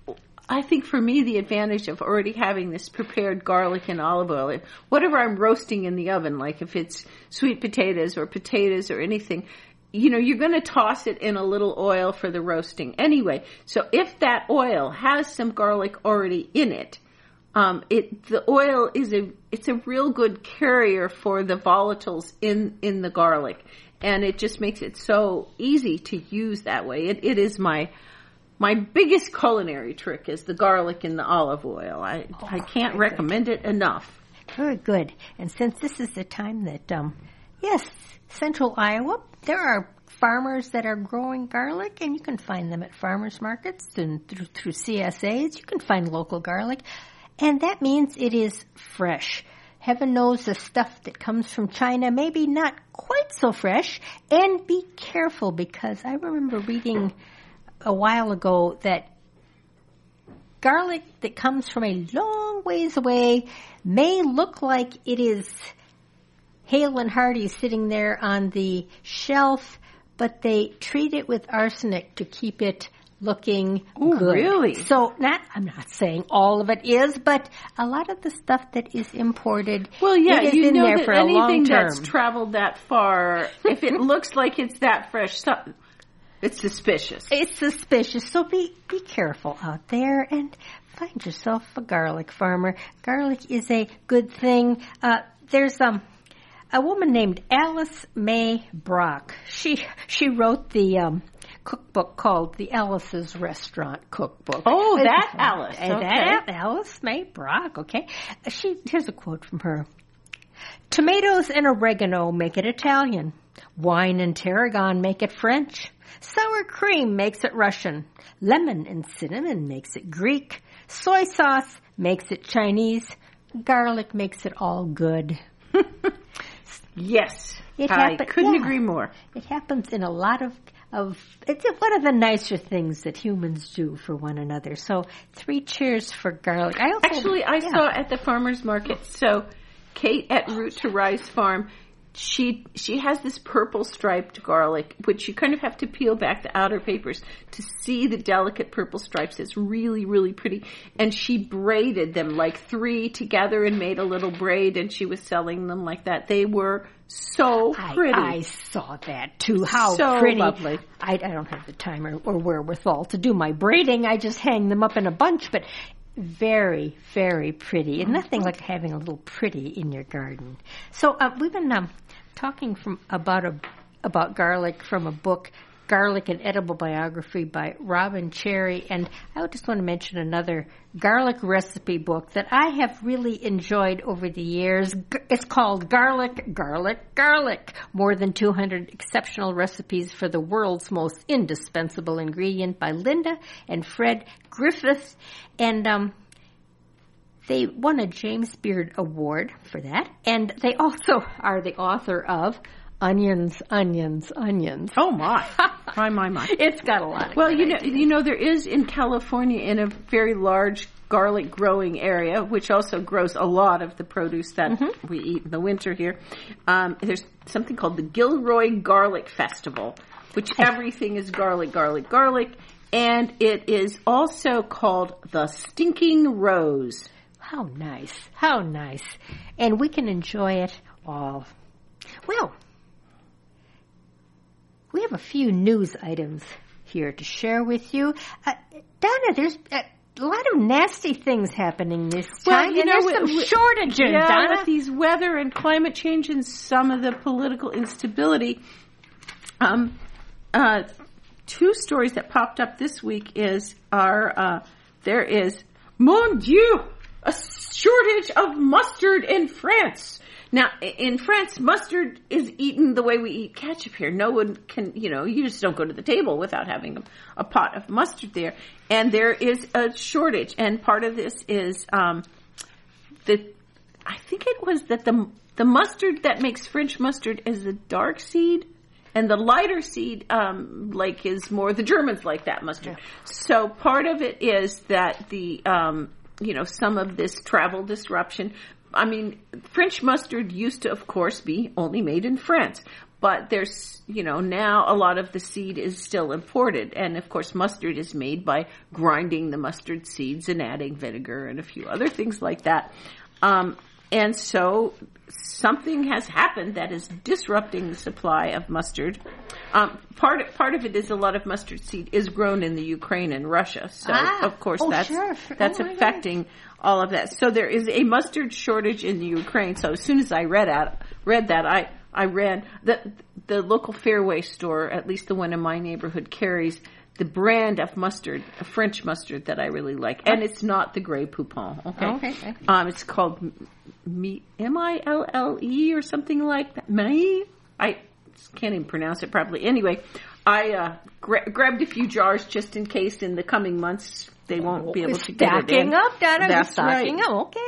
B: I think for me the advantage of already having this prepared garlic and olive oil, whatever I'm roasting in the oven, like if it's sweet potatoes or potatoes or anything, you know, you're going to toss it in a little oil for the roasting anyway. So if that oil has some garlic already in it, Um, it, the oil is a, it's a real good carrier for the volatiles in, in the garlic. And it just makes it so easy to use that way. It, it is my, my biggest culinary trick is the garlic in the olive oil. I, oh, I can't recommend good. it enough.
A: Very good. And since this is the time that, um, yes, Central Iowa, there are farmers that are growing garlic, and you can find them at farmers markets and through, through C S As. You can find local garlic. And that means it is fresh. heaven knows the stuff that comes from China, maybe not quite so fresh. And be careful, because I remember reading a while ago that garlic that comes from a long ways away may look like it is hale and hearty sitting there on the shelf, but they treat it with arsenic to keep it looking
B: Ooh,
A: good.
B: Really?
A: So not, I'm not saying all of it is, but a lot of the stuff that is imported,
B: well, yeah,
A: it has
B: you
A: been
B: know
A: there
B: that
A: for a long
B: anything
A: term.
B: that's traveled that far, if it looks like it's that fresh, so, it's suspicious.
A: It's suspicious, so be be careful out there and find yourself a garlic farmer. Garlic is a good thing. Uh, there's um. a woman named Alice May Brock. She she wrote the um, cookbook called The Alice's Restaurant Cookbook.
B: Oh,
A: It's-
B: that Alice.
A: uh,
B: Okay.
A: That Alice May Brock. Okay. She here's a quote from her. Tomatoes and oregano make it Italian. Wine and tarragon make it French. Sour cream makes it Russian. Lemon and cinnamon makes it Greek. Soy sauce makes it Chinese. Garlic makes it all good.
B: Yes.
A: It
B: I
A: happen-
B: couldn't
A: yeah.
B: agree more.
A: It happens in a lot of, of, it's one of the nicer things that humans do for one another. So three cheers for garlic. I also,
B: Actually, I
A: yeah.
B: saw at the farmer's market, so Kate at Root to Rise Farm, she she has this purple striped garlic, which you kind of have to peel back the outer papers to see the delicate purple stripes. It's really, really pretty. And she braided them like three together and made a little braid, and she was selling them like that. They were so pretty.
A: I, I saw that too. How
B: So
A: pretty.
B: lovely.
A: I, I don't have the time or, or wherewithal to do my braiding. I just hang them up in a bunch, but very, very pretty. And nothing like having a little pretty in your garden. So uh, we've been um, talking from about a about garlic from a book, Garlic, an Edible Biography by Robin Cherry. And I just want to mention another garlic recipe book that I have really enjoyed over the years. It's called Garlic, Garlic, Garlic. More than two hundred exceptional recipes for the world's most indispensable ingredient by Linda and Fred Griffith. And um, they won a James Beard Award for that. And they also are the author of Onions, Onions, Onions.
B: Oh my. My, my, my.
A: It's got a lot of
B: Well,
A: good
B: you know,
A: ideas.
B: you know, there is in California, in a very large garlic growing area, which also grows a lot of the produce that
A: Mm-hmm.
B: we eat in the winter here. Um, there's something called the Gilroy Garlic Festival, which everything is garlic, garlic, garlic, and it is also called the Stinking Rose.
A: How nice. How nice. And we can enjoy it all. Well, we have a few news items here to share with you. Uh, Donna, there's a lot of nasty things happening this time.
B: you
A: and
B: know,
A: there's some
B: with- with-
A: shortages,
B: Yeah,
A: Donna.
B: with these weather and climate change and some of the political instability. Um, uh, two stories that popped up this week is are uh, there is mon Dieu, a shortage of mustard in France. Now, in France, mustard is eaten the way we eat ketchup here. No one can, you know, you just don't go to the table without having a, a pot of mustard there. And there is a shortage. And part of this is um, the, I think it was that the the mustard that makes French mustard is the dark seed. And the lighter seed, um, like, is more, the Germans like that mustard.
A: Yeah.
B: So part of it is that the, um, you know, some of this travel disruption. I mean, French mustard used to, of course, be only made in France. But there's, you know, now a lot of the seed is still imported. And, of course, mustard is made by grinding the mustard seeds and adding vinegar and a few other things like that. Um, and so something has happened that is disrupting the supply of mustard. Um, part part of it is a lot of mustard seed is grown in the Ukraine and Russia, so
A: Ah.
B: of course
A: Oh,
B: that's
A: sure.
B: that's
A: Oh, my
B: affecting all of that. So there is a mustard shortage in the Ukraine. So as soon as I read at, read that, I I ran the the local Fairway store, at least the one in my neighborhood, carries the brand of mustard, a French mustard that I really like, and it's not the Grey Poupon. Okay,
A: Okay, okay.
B: um, it's called M I L L E or something like that. Millie? I can't even pronounce it properly. Anyway, I uh, gra- grabbed a few jars just in case in the coming months they won't be able to get it in.
A: Stocking up, Donna.
B: That's
A: Stocking
B: right.
A: up. Okay.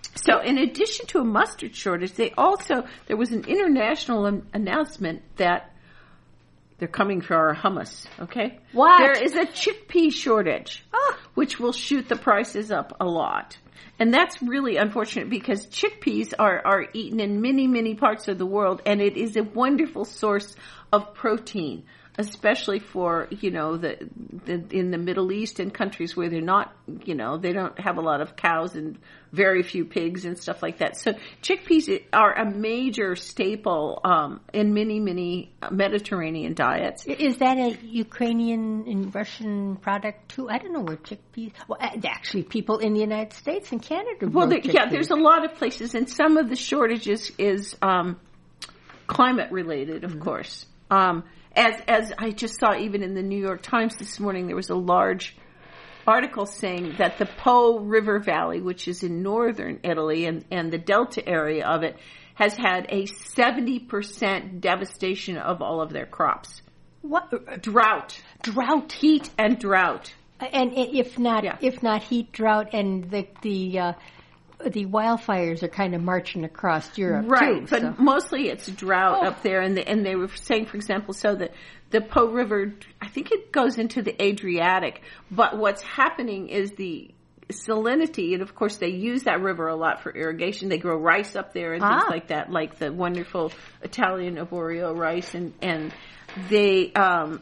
B: So in addition to a mustard shortage, they also, there was an international an- announcement that they're coming for our hummus, okay?
A: What?
B: There is a chickpea shortage,
A: Oh.
B: which will shoot the prices up a lot. And that's really unfortunate because chickpeas are, are eaten in many, many parts of the world, and it is a wonderful source of protein, especially for, you know, the, the in the Middle East and countries where they're not, you know, they don't have a lot of cows and very few pigs and stuff like that. So chickpeas are a major staple um, in many, many Mediterranean diets.
A: Is that a Ukrainian and Russian product too? I don't know where chickpeas. Well, actually, people in the United States and Canada.
B: Well,
A: grow
B: there, yeah,
A: chickpeas.
B: there's a lot of places, and some of the shortages is um, climate related, of mm-hmm. course. Um, as as I just saw, even in the New York Times this morning, there was a large article saying that the Po River Valley, which is in northern Italy and, and the delta area of it, has had a seventy percent devastation of all of their crops.
A: What?
B: Drought.
A: Drought.
B: Heat and drought.
A: And if not,
B: yeah.
A: if not heat, drought, and the the uh, the wildfires are kind of marching across Europe,
B: right?
A: Too,
B: but
A: so.
B: mostly it's drought
A: oh.
B: up there, and the, and they were saying, for example, so that the Po River, I think it goes into the Adriatic, but what's happening is the salinity, and of course they use that river a lot for irrigation. They grow rice up there and
A: ah.
B: things like that, like the wonderful Italian arborio rice, and and they um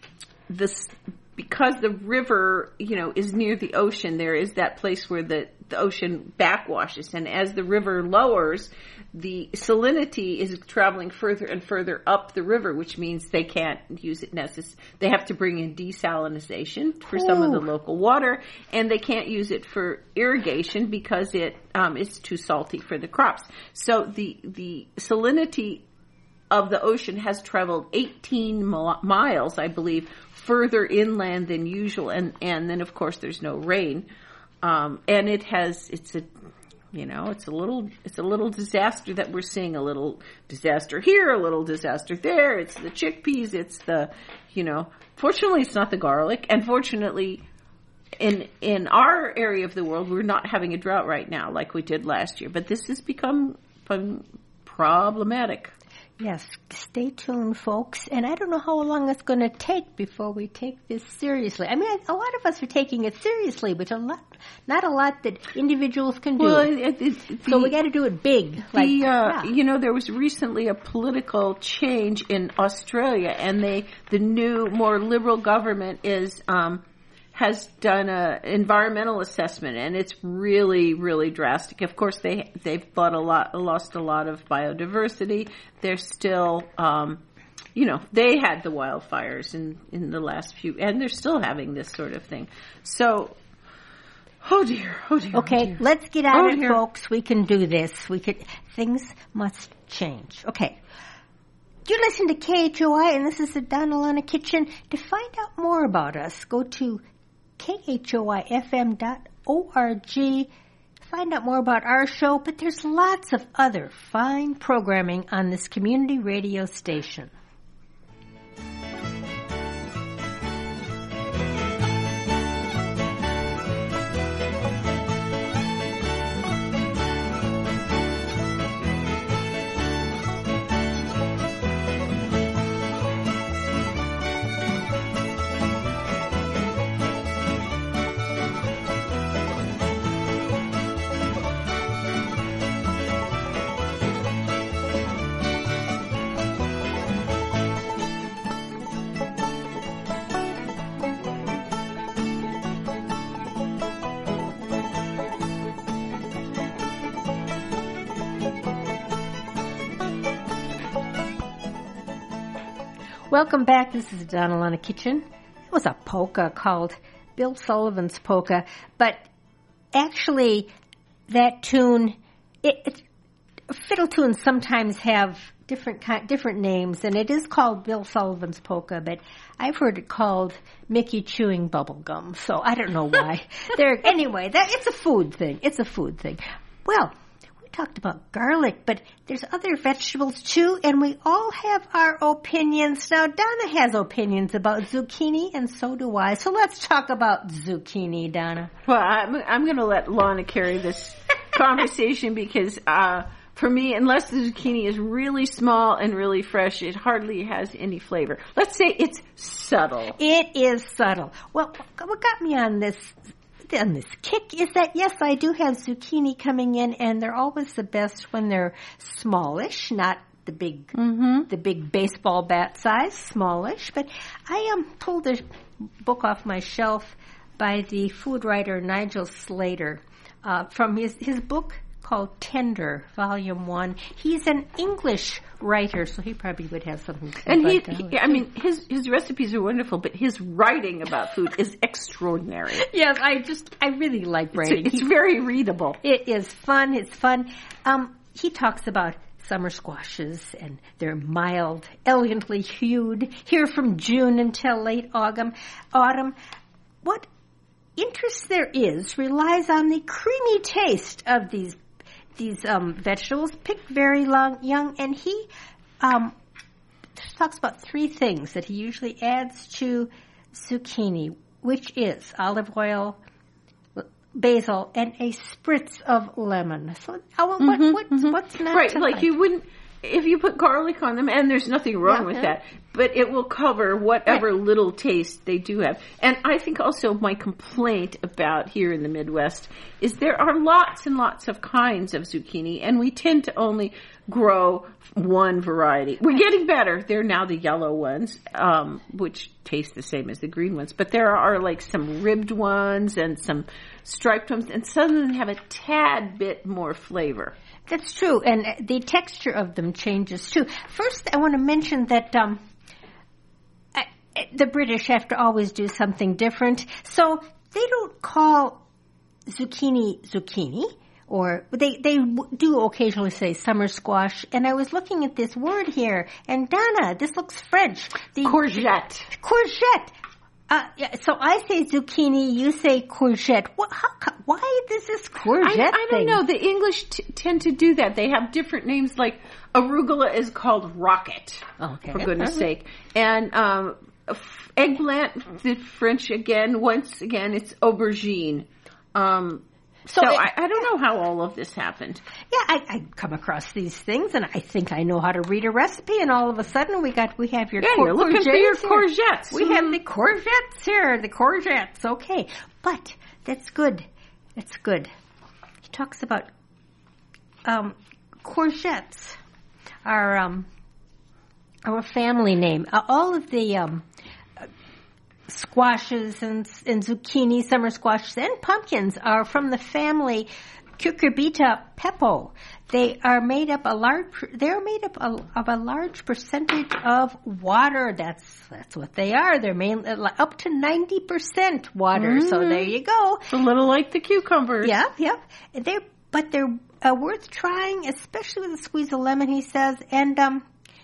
B: this. Because the river, you know, is near the ocean, there is that place where the, the ocean backwashes. And as the river lowers, the salinity is traveling further and further up the river, which means they can't use it necess- They have to bring in desalinization for Ooh. some of the local water, and they can't use it for irrigation because it um, is too salty for the crops. So the the salinity of the ocean has traveled eighteen miles, I believe, further inland than usual, and and then of course there's no rain, um, and it has it's a you know it's a little it's a little disaster that we're seeing. A little disaster here, a little disaster there. It's the chickpeas. It's the you know. Fortunately, it's not the garlic, and fortunately, in in our area of the world, we're not having a drought right now like we did last year. But this has become problematic.
A: Yes, stay tuned, folks. And I don't know how long it's going to take before we take this seriously. I mean, a lot of us are taking it seriously, but a lot, not a lot that individuals can do.
B: Well, it, it, the,
A: so we got to do it big.
B: The,
A: like,
B: uh,
A: yeah.
B: You know, there was recently a political change in Australia, and they the new, more liberal government is um, has done a environmental assessment, and it's really, really drastic. Of course, they they've lost a lot, lost a lot of biodiversity. They're still, um, you know, they had the wildfires in in the last few, and they're still having this sort of thing. So, oh dear, oh dear.
A: Okay,
B: oh dear.
A: Let's get at
B: oh
A: it,
B: dear.
A: folks. We can do this. We could. Things must change. Okay. You listen to K H O I, and this is the Donna Lana Kitchen. To find out more about us, go to K H O I F M dot org. Find out more about our show, but there's lots of other fine programming on this community radio station. Welcome back. This is Donna Lana Kitchen. It was a polka called Bill Sullivan's Polka, but actually that tune, it, it, fiddle tunes sometimes have different different names, and it is called Bill Sullivan's Polka, but I've heard it called Mickey Chewing Bubble Gum, so I don't know why. there, anyway, that it's a food thing. It's a food thing. Well, talked about garlic, but there's other vegetables too, and we all have our opinions. Now, Donna has opinions about zucchini, and so do I. So let's talk about zucchini, Donna.
B: Well, I'm, I'm going to let Lana carry this conversation because uh, for me, unless the zucchini is really small and really fresh, it hardly has any flavor. Let's say it's subtle.
A: It is subtle. Well, what got me on this on this kick is that, yes, I do have zucchini coming in, and they're always the best when they're smallish, not the big
B: Mm-hmm.
A: the big baseball bat size, smallish. But I um, pulled a book off my shelf by the food writer Nigel Slater uh, from his, his book called Tender, Volume One. He's an English writer, so he probably would have something to say
B: And he,
A: about that.
B: he, I mean, his his recipes are wonderful, but his writing about food is extraordinary.
A: Yes, I just, I really like writing.
B: It's, it's
A: He-
B: very readable.
A: It is fun. It's fun. Um, he talks about summer squashes, and they're mild, elegantly hued, here from June until late autumn. Autumn. What interest there is relies on the creamy taste of these these um, vegetables, picked very long, young, and he um, talks about three things that he usually adds to zucchini, which is olive oil, basil, and a spritz of lemon. So, uh, what,
B: Mhm,
A: what,
B: mhm.
A: what's not
B: Right,
A: to
B: like,
A: like?
B: you wouldn't, if you put garlic on them, and there's nothing wrong
A: Yeah,
B: with
A: yeah.
B: that, but it will cover whatever little taste they do have. And I think also my complaint about here in the Midwest is there are lots and lots of kinds of zucchini, and we tend to only grow one variety. We're getting better. They're now the yellow ones, um, which taste the same as the green ones, but there are like some ribbed ones and some striped ones, and some of them have a tad bit more flavor.
A: That's true, and the texture of them changes too. First, I want to mention that um, I, the British have to always do something different, so they don't call zucchini zucchini, or they they do occasionally say summer squash. And I was looking at this word here, and Donna, this looks French. The
B: Courgette.
A: courgette. Uh, yeah, so I say zucchini, you say courgette. What? How? co- Why does this courgette
B: I, I don't
A: thing?
B: know. The English t- tend to do that. They have different names. Like arugula is called rocket,
A: Okay.
B: for goodness
A: Uh-huh.
B: sake. And um, f- eggplant, the French again. Once again, it's aubergine. Um, so
A: So it-
B: I, I don't know how all of this happened.
A: Yeah, I, I come across these things, and I think I know how to read a recipe. And all of a sudden, we got we have your
B: Yeah,
A: cour-
B: you're looking for your
A: courgettes here.
B: courgettes.
A: We
B: Mhm.
A: have the courgettes here, the courgettes. Okay, but that's good. That's good. He talks about um, courgettes are um, are a family name. Uh, all of the um, squashes and, and zucchini, summer squashes, and pumpkins are from the family Cucurbita pepo. They are made up a large. They're made up a, of a large percentage of water. That's that's what they are. They're mainly up to ninety percent water. So there you go.
B: It's a little like the cucumbers.
A: Yeah, yeah. They're but they're uh, worth trying, especially with a squeeze of lemon. He says, and um,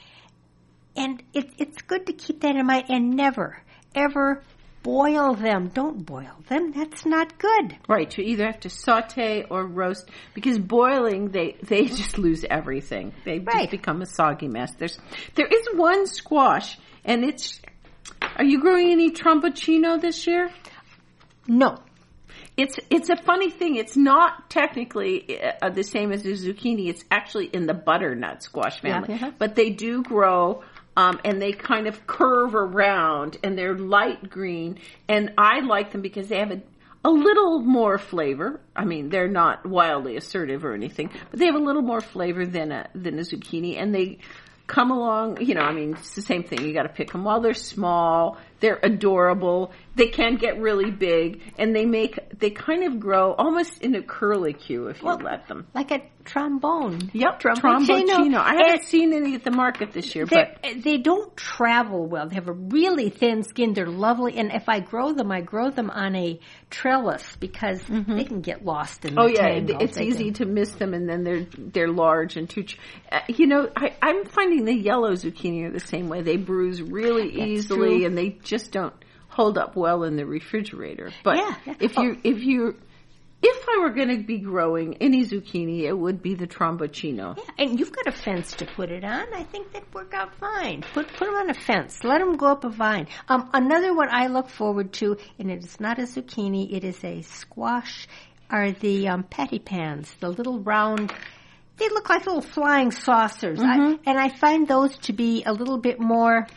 A: and it, it's good to keep that in mind, and never ever boil them. Don't boil them. That's not good.
B: Right, you either have to saute or roast, because boiling, they, they just lose everything. They
A: Right.
B: just become a soggy mess. There's, there is one squash, and it's, are you growing any tromboncino this year?
A: No.
B: It's, it's a funny thing. It's not technically uh, the same as the zucchini. It's actually in the butternut squash family.
A: Yeah, yeah.
B: But they do grow, Um, and they kind of curve around, and they're light green, and I like them because they have a, a little more flavor. I mean, they're not wildly assertive or anything, but they have a little more flavor than a than a zucchini, and they come along. You know, I mean, it's the same thing. You got to pick them while they're small. They're adorable. They can get really big, and they make they kind of grow almost in a curlicue if you
A: Well,
B: let them.
A: Like a trombone.
B: Yep,
A: Tromboncino.
B: tromboncino. I haven't
A: And-
B: seen any at the market this year, but
A: They're- They don't travel well. They have a really thin skin. They're lovely. And if I grow them, I grow them on a trellis because they can get lost in the
B: oh yeah,
A: tangle.
B: it's
A: They
B: easy
A: can-
B: to miss them, and then they're they're large and too. Ch- uh, you know, I, I'm finding the yellow zucchini are the same way. They bruise really
A: That's
B: easily,
A: true.
B: and they just don't hold up well in the refrigerator. But
A: Yeah, yeah.
B: if you if you if I were going to be growing any zucchini, it would be the tromboncino.
A: Yeah, and you've got a fence to put it on. I think that'd work out fine. Put put them on a fence. Let them go up a vine. Um, another one I look forward to, and it is not a zucchini. It is a squash, are the um, patty pans, the little round. They look like little flying saucers, mm-hmm. I, and I find those to be a little bit more,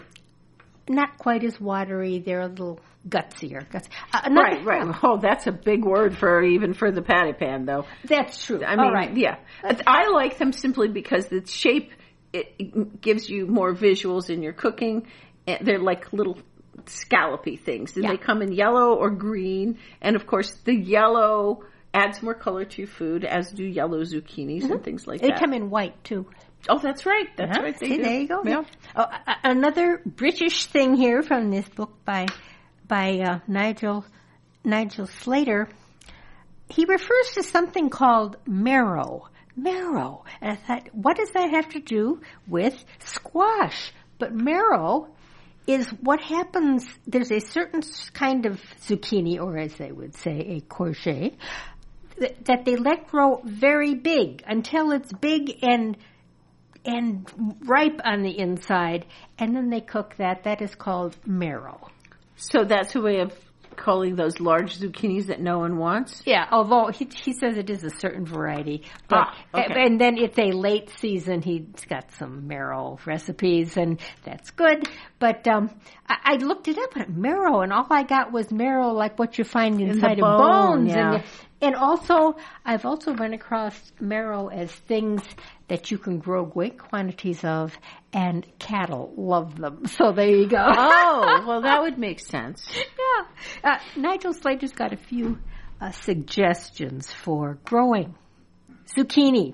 A: not quite as watery. They're a little gutsier. Guts. Uh, another,
B: right, right. Oh, that's a big word for even for the patty pan, though.
A: That's true.
B: I mean,
A: All right.
B: yeah. That's, I like them simply because the shape it, it gives you more visuals in your cooking. They're like little scallopy things, and yeah. they come in yellow or green, and of course the yellow adds more color to your food, as do yellow zucchinis mm-hmm. and things like
A: they
B: that.
A: They come in white, too.
B: Oh, that's right. That's
A: yeah.
B: right. They
A: See,
B: do.
A: there you go.
B: Yeah.
A: Oh, uh, another British thing here from this book by by uh, Nigel Nigel Slater. He refers to something called marrow. Marrow. And I thought, what does that have to do with squash? But marrow is what happens. There's a certain kind of zucchini, or as they would say, a courgette, that they let grow very big until it's big and and ripe on the inside, and then they cook that. That is called marrow.
B: So that's a way of calling those large zucchinis that no one wants?
A: Yeah, although he, he says it is a certain variety. But,
B: ah, okay.
A: And then it's a late season. He's got some marrow recipes, and that's good. But um, I, I looked it up at marrow, and all I got was marrow like what you find inside
B: In
A: of
B: bone,
A: bones.
B: yeah.
A: And, and also, I've also run across marrow as things that you can grow great quantities of, and cattle love them. So there you go.
B: Oh, well, that would make sense.
A: Yeah. Uh, Nigel Slater's got a few uh, suggestions for growing zucchini.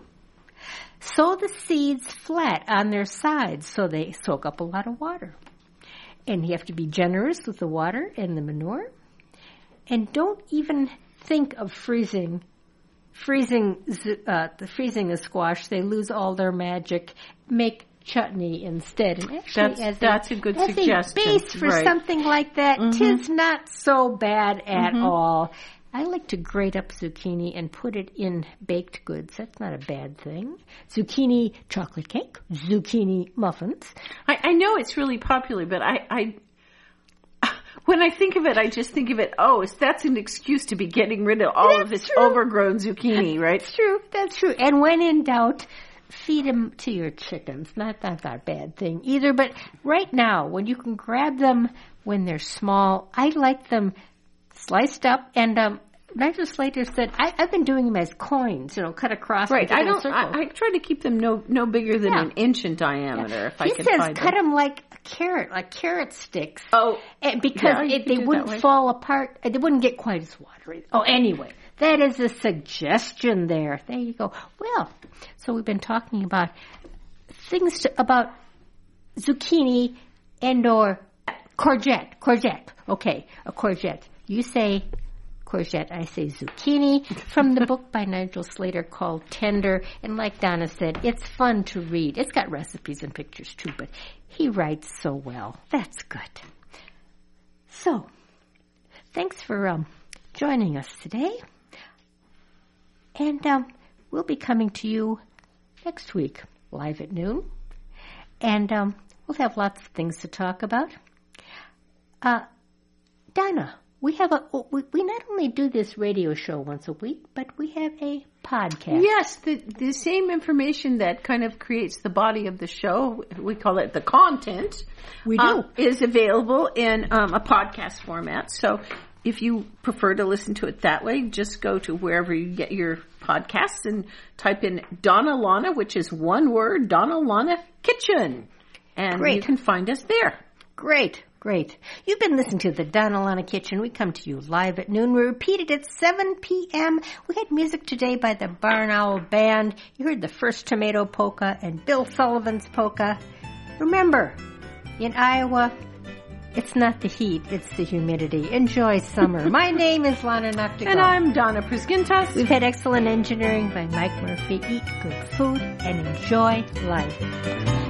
A: Sow the seeds flat on their sides so they soak up a lot of water. And you have to be generous with the water and the manure. And don't even think of freezing freezing uh, the freezing the squash. They lose all their magic. Make chutney instead. And actually,
B: that's,
A: as
B: that's
A: a,
B: a good
A: as
B: suggestion.
A: a base for
B: right.
A: something like that,
B: mm-hmm.
A: tis not so bad at
B: mm-hmm.
A: all. I like to grate up zucchini and put it in baked goods. That's not a bad thing. Zucchini chocolate cake, zucchini muffins.
B: I, I know it's really popular, but I, I when I think of it, I just think of it, oh, it's, that's an excuse to be getting rid of all
A: that's
B: of this
A: true.
B: overgrown zucchini, right?
A: That's true. That's true. And when in doubt, feed them to your chickens. Not, not that bad thing either. But right now, when you can grab them when they're small, I like them sliced up. And um, Nigel Slater said, I, I've been doing them as coins, you know, cut across.
B: Right. I don't.
A: Circles.
B: I, I try to keep them no no bigger than yeah. an inch in diameter.
A: Yeah.
B: If I
A: he
B: can
A: says
B: find
A: cut
B: them.
A: them like a carrot, like carrot sticks.
B: Oh,
A: and because
B: yeah,
A: it, they wouldn't fall apart. They wouldn't get quite as watery. Oh, anyway, that is a suggestion there. There you go. Well, so we've been talking about things to, about zucchini and or courgette. Courgette. Okay, a courgette. You say courgette, I say zucchini, from the book by Nigel Slater called Tender. And like Donna said, it's fun to read. It's got recipes and pictures too, but he writes so well. That's good. So, thanks for um, joining us today. And um, we'll be coming to you next week, live at noon. And um, we'll have lots of things to talk about. Uh, Donna, we have a we, we not only do this radio show once a week, but we have a podcast.
B: Yes, the the same information that kind of creates the body of the show, we call it the content,
A: we do
B: um, is available in um, a podcast format. So if you prefer to listen to it that way, just go to wherever you get your podcasts and type in Donna Lana, which is one word, Donna Lana Kitchen, and
A: Great.
B: you can find us there.
A: Great. Great. You've been listening to the Donna Lana Kitchen. We come to you live at noon. We repeat it at seven p.m. We had music today by the Barn Owl Band. You heard the First Tomato Polka and Bill Sullivan's Polka. Remember, in Iowa, it's not the heat, it's the humidity. Enjoy summer. My name is Lana Noctigal.
B: And I'm Donna Priskintas.
A: We've had excellent engineering by Mike Murphy. Eat good food and enjoy life.